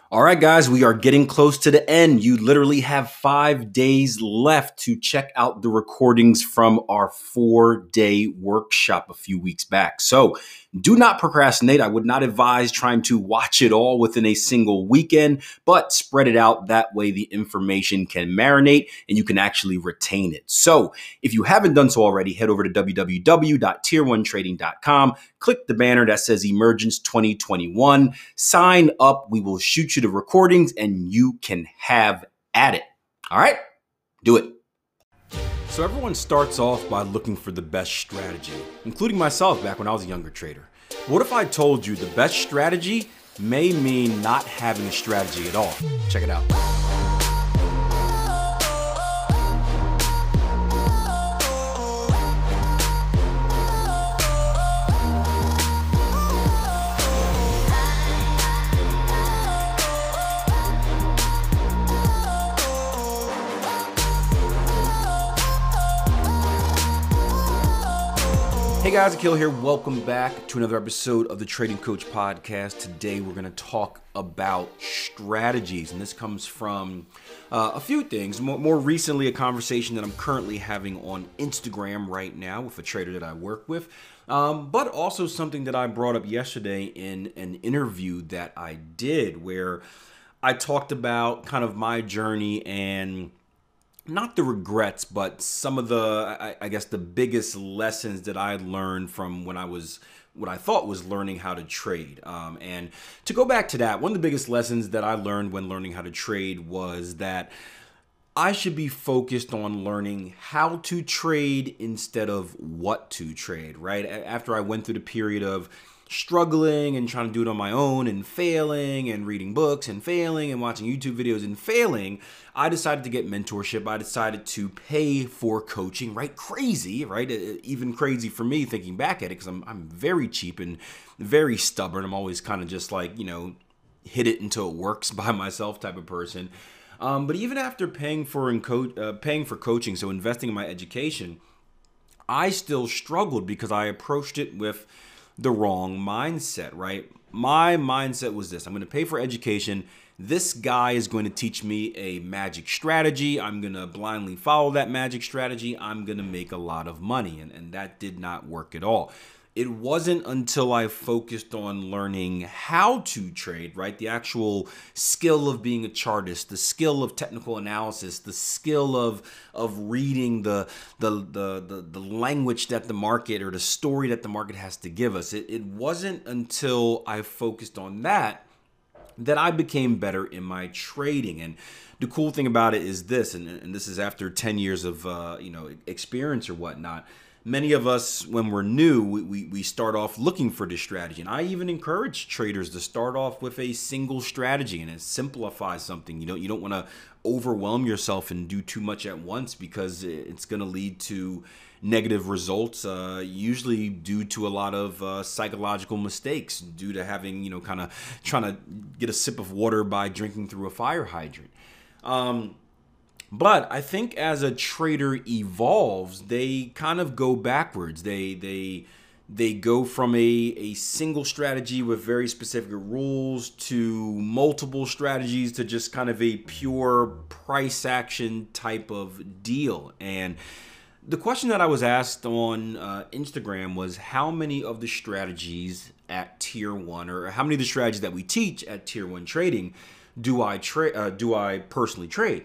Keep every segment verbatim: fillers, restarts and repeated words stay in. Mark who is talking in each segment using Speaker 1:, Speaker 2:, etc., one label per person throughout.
Speaker 1: All right, guys, we are getting close to the end. You literally have five days left to check out the recordings from our four-day workshop a few weeks back. So do not procrastinate. I would not advise trying to watch it all within a single weekend, but spread it out. That way the information can marinate and you can actually retain it. So if you haven't done so already, head over to w w w dot tier one trading dot com. Click the banner that says Emergence twenty twenty-one. Sign up. We will shoot you the recordings and you can have at it. All right, do it. So everyone starts off by looking for the best strategy, including myself back when I was a younger trader. What if I told you the best strategy may mean not having a strategy at all? Check it out. Hey guys, Akil here. Welcome back to another episode of the Trading Coach Podcast. Today we're going to talk about strategies, and this comes from uh, a few things. More, more recently, a conversation that I'm currently having on Instagram right now with a trader that I work with, um, but also something that I brought up yesterday in an interview that I did where I talked about kind of my journey and not the regrets, but some of the, I, I guess, the biggest lessons that I learned from when I was, what I thought was learning how to trade. Um, and to go back to that, one of the biggest lessons that I learned when learning how to trade was that I should be focused on learning how to trade instead of what to trade, right? After I went through the period of struggling and trying to do it on my own and failing and reading books and failing and watching YouTube videos and failing, I decided to get mentorship. I decided to pay for coaching, right? Crazy, right? Even crazy for me thinking back at it because I'm, I'm very cheap and very stubborn. I'm always kind of just like, you know, hit it until it works by myself type of person. Um, but even after paying for and co- uh, paying for coaching, so investing in my education, I still struggled because I approached it with the wrong mindset, right? My mindset was this: I'm going to pay for education. This guy is going to teach me a magic strategy. I'm going to blindly follow that magic strategy. I'm going to make a lot of money. And, and that did not work at all. It wasn't until I focused on learning how to trade, right? The actual skill of being a chartist, the skill of technical analysis, the skill of of reading the the the the, the language that the market or the story that the market has to give us. It, it wasn't until I focused on that that I became better in my trading. And the cool thing about it is this, and, and this is after ten years of uh, you know experience or whatnot. Many of us, when we're new, we, we, we start off looking for this strategy. And I even encourage traders to start off with a single strategy, and it simplifies something. You don't, you don't want to overwhelm yourself and do too much at once because it's going to lead to negative results, uh, usually due to a lot of uh, psychological mistakes, due to having, you know, kind of trying to get a sip of water by drinking through a fire hydrant. Um, But I think as a trader evolves, they kind of go backwards. They they they go from a, a single strategy with very specific rules to multiple strategies to just kind of a pure price action type of deal. And the question that I was asked on uh, Instagram was how many of the strategies at Tier One, or how many of the strategies that we teach at Tier One Trading, do I trade? Uh, do I personally trade?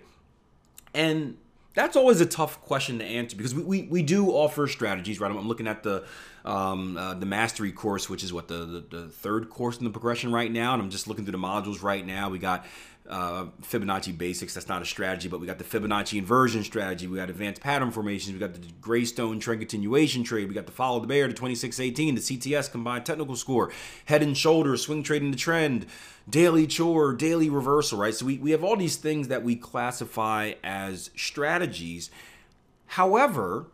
Speaker 1: And that's always a tough question to answer because we, we, we do offer strategies, right? I'm, I'm looking at the um, uh, the mastery course, which is what the, the the third course in the progression right now, and I'm just looking through the modules right now. We got uh, Fibonacci Basics. That's not a strategy, but we got the Fibonacci Inversion strategy. We got Advanced Pattern Formations. We got the Greystone Trend Continuation Trade. We got the Follow the Bear, the twenty-six eighteen, the C T S Combined Technical Score, Head and Shoulders, Swing Trading the Trend, Daily Chore, Daily Reversal, right? So we, we have all these things that we classify as strategies. However,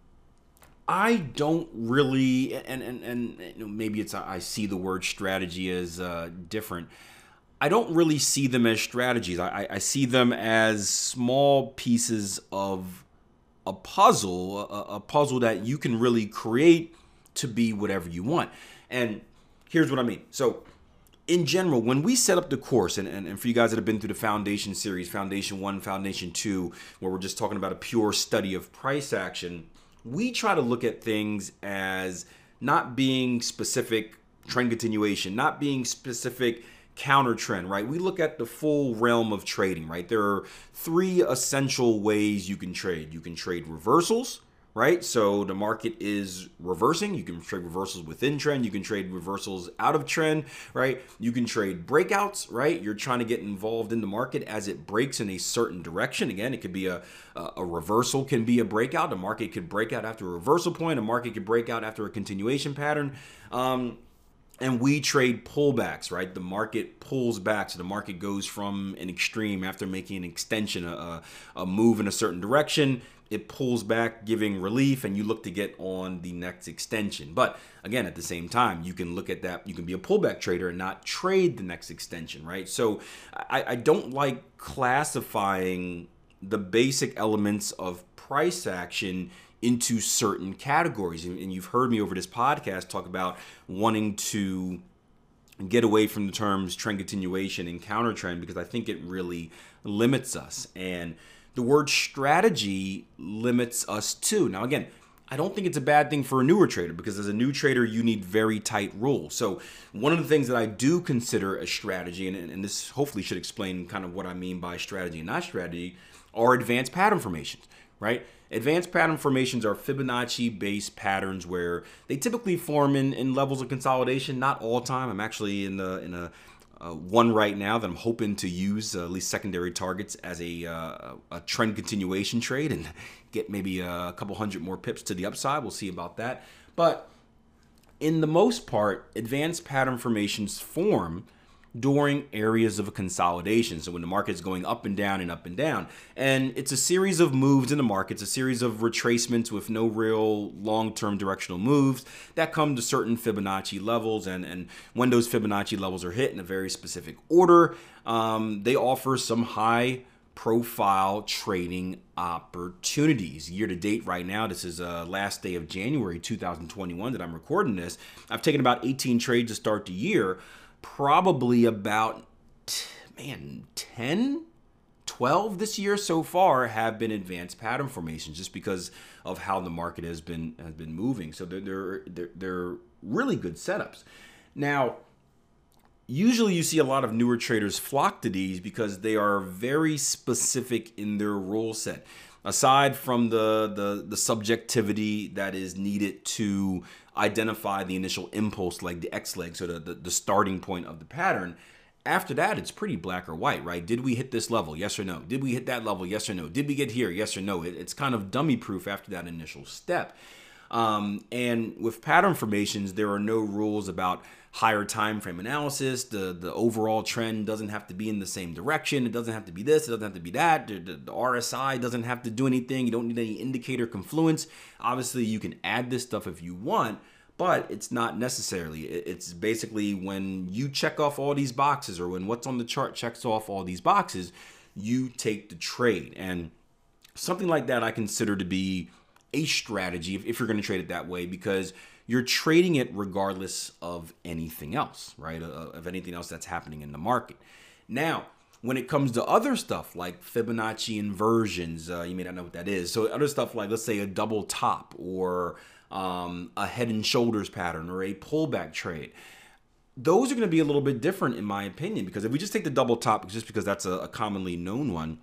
Speaker 1: I don't really, and and and maybe it's I see the word strategy as uh, different. I don't really see them as strategies. I, I see them as small pieces of a puzzle, a, a puzzle that you can really create to be whatever you want. And here's what I mean. So in general, when we set up the course, and, and, and for you guys that have been through the Foundation series, Foundation one, Foundation two, where we're just talking about a pure study of price action, we try to look at things as not being specific trend continuation, not being specific counter trend, right? We look at the full realm of trading, right? There are three essential ways you can trade. You can trade reversals, right? So the market is reversing. You can trade reversals within trend. You can trade reversals out of trend, right? You can trade breakouts, right? You're trying to get involved in the market as it breaks in a certain direction. Again, it could be a, a reversal can be a breakout. The market could break out after a reversal point. A market could break out after a continuation pattern. Um, And we trade pullbacks, right? The market pulls back. So the market goes from an extreme after making an extension, a, a move in a certain direction. It pulls back, giving relief, and you look to get on the next extension. But again, at the same time, you can look at that. You can be a pullback trader and not trade the next extension, right? So I, I don't like classifying the basic elements of price action into certain categories. And you've heard me over this podcast talk about wanting to get away from the terms trend continuation and counter trend because I think it really limits us. And the word strategy limits us too. Now, again, I don't think it's a bad thing for a newer trader because as a new trader, you need very tight rules. So one of the things that I do consider a strategy, and, and this hopefully should explain kind of what I mean by strategy and not strategy, are advanced pattern formations, right? Advanced pattern formations are Fibonacci-based patterns where they typically form in, in levels of consolidation, not all the time. I'm actually in the in a uh, one right now that I'm hoping to use uh, at least secondary targets as a, uh, a trend continuation trade and get maybe a couple hundred more pips to the upside. We'll see about that. But in the most part, advanced pattern formations form during areas of a consolidation. So when the market's going up and down and up and down, and it's a series of moves in the market, it's a series of retracements with no real long-term directional moves that come to certain Fibonacci levels. And, and when those Fibonacci levels are hit in a very specific order, um, they offer some high profile trading opportunities. Year to date right now, this is uh, last day of January two thousand twenty-one that I'm recording this. I've taken about eighteen trades to start the year. Probably about, man, ten, twelve this year so far have been advanced pattern formations just because of how the market has been has been moving. So they're, they're, they're, they're really good setups. Now, usually you see a lot of newer traders flock to these because they are very specific in their rule set. Aside from the, the, the subjectivity that is needed to identify the initial impulse leg, the X leg, so the, the, the starting point of the pattern, after that, it's pretty black or white, right? Did we hit this level? Yes or no? Did we hit that level? Yes or no? Did we get here? Yes or no? It, it's kind of dummy proof after that initial step. Um, and with pattern formations, there are no rules about higher time frame analysis. The the overall trend doesn't have to be in the same direction. It doesn't have to be this. It doesn't have to be that. The, the, the R S I doesn't have to do anything. You don't need any indicator confluence. Obviously, you can add this stuff if you want, but it's not necessarily. It's basically when you check off all these boxes or when what's on the chart checks off all these boxes, you take the trade. And something like that I consider to be a strategy if, if you're going to trade it that way, because you're trading it regardless of anything else, right? Uh, of anything else that's happening in the market. Now, when it comes to other stuff like Fibonacci inversions, uh, you may not know what that is. So other stuff like, let's say, a double top or um, a head and shoulders pattern or a pullback trade. Those are going to be a little bit different in my opinion, because if we just take the double top, just because that's a, a commonly known one,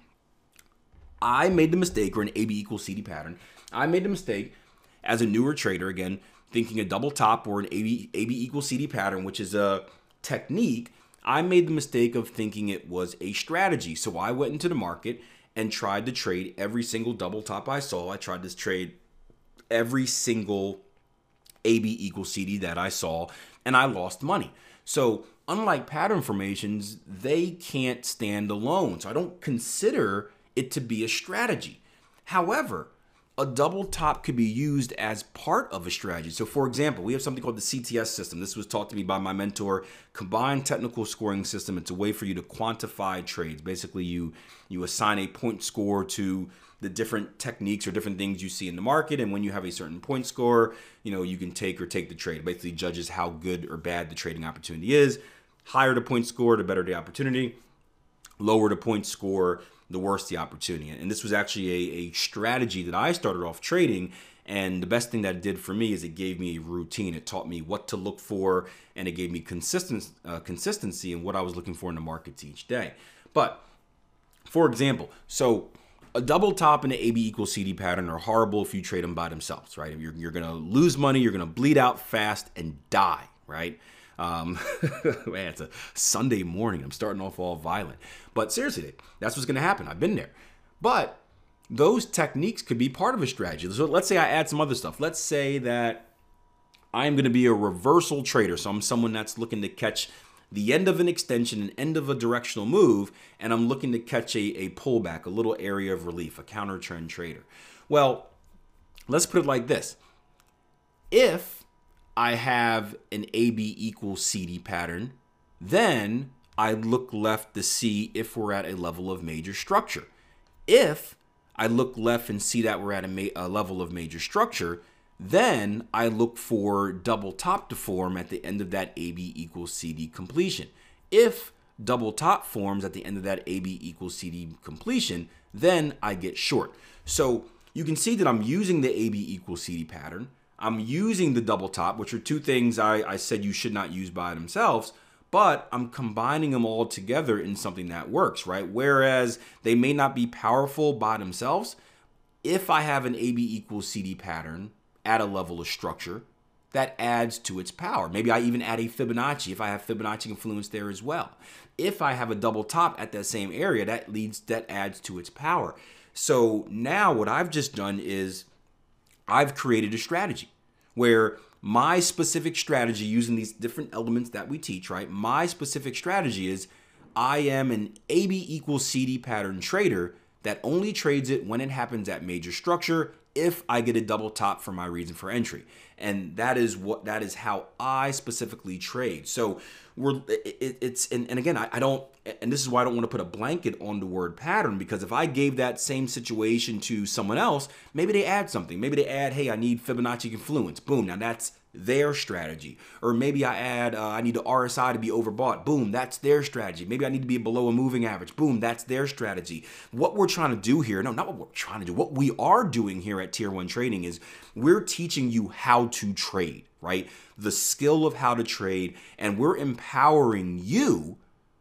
Speaker 1: I made the mistake, or an A B equals C D pattern. I made the mistake as a newer trader, again, thinking a double top or an A B, A B equals C D pattern, which is a technique. I made the mistake of thinking it was a strategy. So I went into the market and tried to trade every single double top I saw. I tried to trade every single A B equals C D that I saw, and I lost money. So unlike pattern formations, they can't stand alone. So I don't consider it to be a strategy. However, a double top could be used as part of a strategy. So for example, we have something called the C T S system. This was taught to me by my mentor, Combined Technical Scoring System. It's a way for you to quantify trades. Basically, you, you assign a point score to the different techniques or different things you see in the market. And when you have a certain point score, you know, you can take or take the trade. It basically judges how good or bad the trading opportunity is. Higher the point score, the better the opportunity. Lower the point score, the worse the opportunity. And this was actually a, a strategy that I started off trading. And the best thing that it did for me is it gave me a routine. It taught me what to look for, and it gave me consistent, uh, consistency in what I was looking for in the markets each day. But for example, so a double top and an A B equals C D pattern are horrible if you trade them by themselves, right? You're, you're going to lose money, you're going to bleed out fast and die, right? Um, man, it's a Sunday morning. I'm starting off all violent. But seriously, that's what's going to happen. I've been there. But those techniques could be part of a strategy. So let's say I add some other stuff. Let's say that I'm going to be a reversal trader. So I'm someone that's looking to catch the end of an extension, an end of a directional move, and I'm looking to catch a, a pullback, a little area of relief, a counter trend trader. Well, let's put it like this. If I have an A B equals C D pattern, then I look left to see if we're at a level of major structure. If I look left and see that we're at a, ma- a level of major structure, then I look for double top to form at the end of that A B equals C D completion. If double top forms at the end of that A B equals C D completion, then I get short. So you can see that I'm using the A B equals C D pattern. I'm using the double top, which are two things I, I said you should not use by themselves, but I'm combining them all together in something that works, right? Whereas they may not be powerful by themselves, if I have an A B equals C D pattern at a level of structure, that adds to its power. Maybe I even add a Fibonacci if I have Fibonacci influence there as well. If I have a double top at that same area, that leads, that adds to its power. So now what I've just done is I've created a strategy where my specific strategy using these different elements that we teach, right? My specific strategy is I am an A B equals C D pattern trader that only trades it when it happens at major structure if I get a double top for my reason for entry. And that is what that is how I specifically trade. So we're it, it's and, and again I, I don't and this is why I don't want to put a blanket on the word pattern, because if I gave that same situation to someone else, maybe they add something. Maybe they add, hey, I need Fibonacci influence. Boom. Now that's their strategy. Or maybe I add, uh, I need the R S I to be overbought. Boom, that's their strategy. Maybe I need to be below a moving average. Boom, that's their strategy. What we're trying to do here, no, not what we're trying to do. What we are doing here at Tier one Trading is we're teaching you how to trade, right? The skill of how to trade, and we're empowering you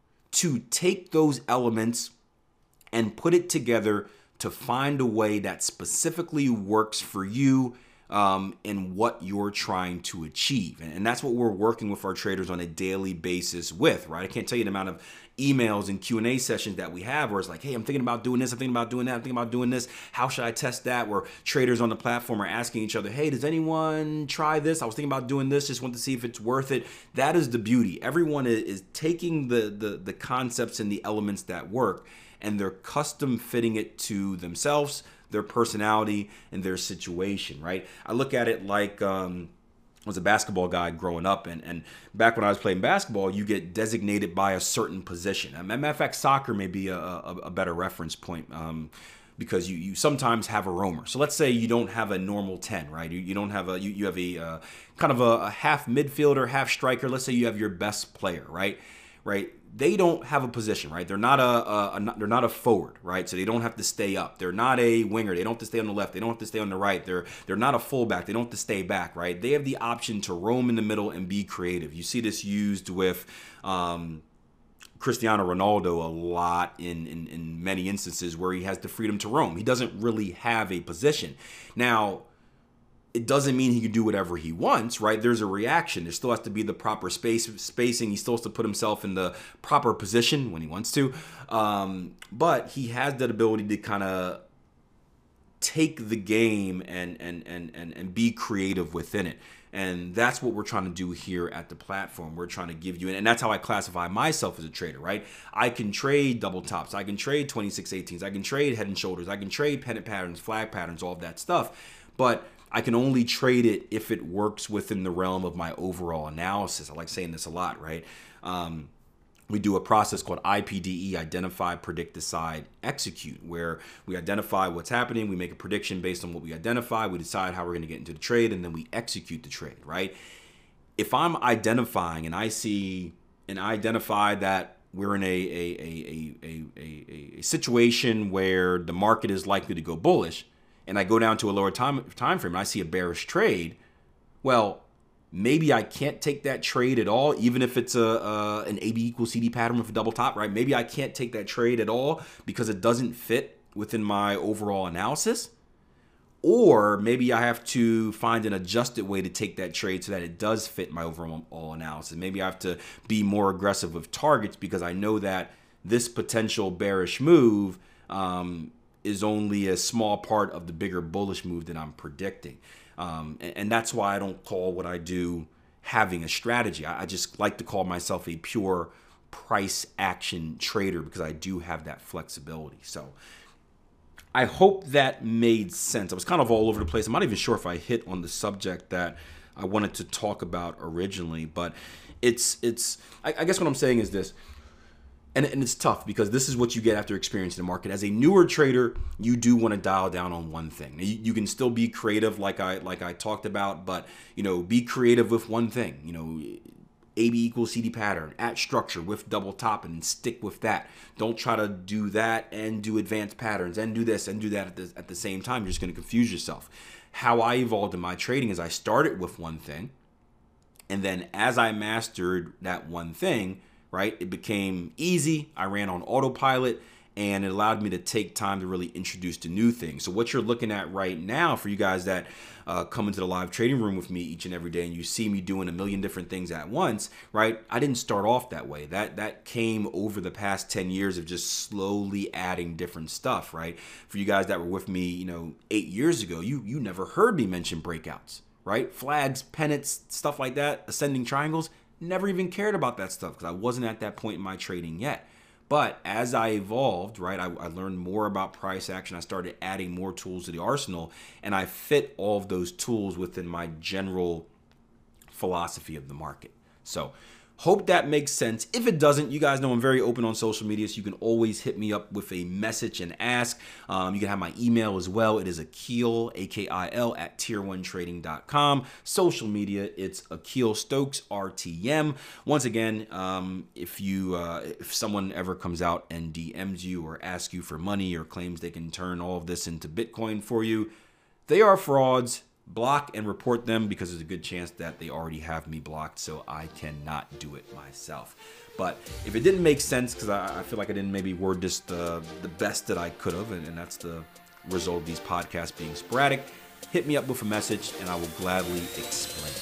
Speaker 1: to take those elements and put it together to find a way that specifically works for you um, in what you're trying to achieve. And, and that's what we're working with our traders on a daily basis with, right? I can't tell you the amount of emails and Q and A sessions that we have where it's like, hey, I'm thinking about doing this, I'm thinking about doing that, I'm thinking about doing this. How should I test that? Where traders on the platform are asking each other, hey, does anyone try this? I was thinking about doing this, just want to see if it's worth it. That is the beauty. Everyone is taking the, the, the concepts and the elements that work, and they're custom fitting it to themselves, their personality, and their situation, right? I look at it like um, I was a basketball guy growing up, and, and back when I was playing basketball, you get designated by a certain position. Um, matter of fact, soccer may be a, a, a better reference point um, because you, you sometimes have a roamer. So let's say you don't have a normal ten, right? You, you don't have a, you, you have a uh, kind of a, a half midfielder, half striker. Let's say you have your best player, right? Right? They don't have a position, right? They're not a, a, a they're not a forward, right? So they don't have to stay up. They're not a winger. They don't have to stay on the left. They don't have to stay on the right. They're they're not a fullback. They don't have to stay back, right? They have the option to roam in the middle and be creative. You see this used with um, Cristiano Ronaldo a lot in, in in many instances where he has the freedom to roam. He doesn't really have a position. Now, it doesn't mean he can do whatever he wants, right? There's a reaction. There still has to be the proper space spacing. He still has to put himself in the proper position when he wants to. Um, but he has that ability to kind of take the game and, and, and, and, and be creative within it. And that's what we're trying to do here at the platform. We're trying to give you, and that's how I classify myself as a trader, right? I can trade double tops. I can trade twenty-six eighteens. I can trade head and shoulders. I can trade pennant patterns, flag patterns, all of that stuff. But I can only trade it if it works within the realm of my overall analysis. I like saying this a lot, right? Um, we do a process called I P D E, identify, predict, decide, execute, where we identify what's happening. We make a prediction based on what we identify. We decide how we're going to get into the trade, and then we execute the trade, right? If I'm identifying and I see and I identify that we're in a a, a, a, a, a situation where the market is likely to go bullish, and I go down to a lower time time frame and I see a bearish trade, well, maybe I can't take that trade at all, even if it's a, a an A B equals C D pattern with a double top, right? Maybe I can't take that trade at all because it doesn't fit within my overall analysis. Or maybe I have to find an adjusted way to take that trade so that it does fit my overall analysis. Maybe I have to be more aggressive with targets because I know that this potential bearish move um, is only a small part of the bigger bullish move that I'm predicting. Um, and, and that's why I don't call what I do having a strategy. I, I just like to call myself a pure price action trader because I do have that flexibility. So I hope that made sense. I was kind of all over the place. I'm not even sure if I hit on the subject that I wanted to talk about originally, but it's, it's. I, I guess what I'm saying is this, and, and it's tough because this is what you get after experiencing the market. As a newer trader, you do want to dial down on one thing. You, you can still be creative like I like I talked about, but you know, be creative with one thing. You know, A B equals C D pattern, at structure with double top, and stick with that. Don't try to do that and do advanced patterns and do this and do that at the, at the same time. You're just going to confuse yourself. How I evolved in my trading is I started with one thing, and then as I mastered that one thing, right, it became easy. I ran on autopilot, and it allowed me to take time to really introduce to new things. So what you're looking at right now for you guys that uh, come into the live trading room with me each and every day and you see me doing a million different things at once, right? I didn't start off that way. That that came over the past ten years of just slowly adding different stuff, right? For you guys that were with me, you know, eight years ago, you you never heard me mention breakouts, right? Flags, pennants, stuff like that, ascending triangles, never even cared about that stuff because I wasn't at that point in my trading yet. But as I evolved, right, I, I learned more about price action. I started adding more tools to the arsenal, and I fit all of those tools within my general philosophy of the market. So hope that makes sense. If it doesn't, you guys know I'm very open on social media, so you can always hit me up with a message and ask. Um, you can have my email as well. It is Akil, A K I L, at tier one trading dot com. Social media, it's Akil Stokes, R T M. Once again, um, if you uh, if someone ever comes out and D Ms you or asks you for money or claims they can turn all of this into Bitcoin for you, they are frauds. Block and report them because there's a good chance that they already have me blocked, so I cannot do it myself. But if it didn't make sense, because I, I feel like I didn't maybe word this the, the best that I could have, and, and that's the result of these podcasts being sporadic, hit me up with a message and I will gladly explain.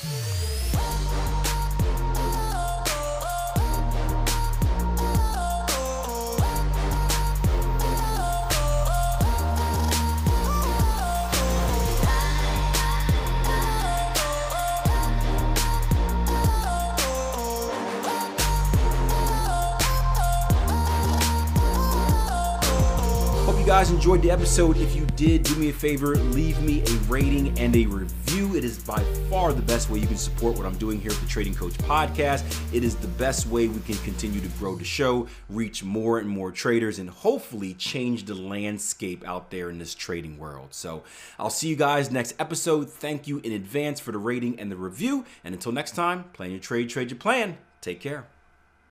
Speaker 1: You guys enjoyed the episode. If you did, do me a favor, leave me a rating and a review. It is by far the best way you can support what I'm doing here at the Trading Coach Podcast. It is the best way we can continue to grow the show, reach more and more traders, and hopefully change the landscape out there in this trading world. So I'll see you guys next episode. Thank you in advance for the rating and the review. And until next time, plan your trade, trade your plan. Take care.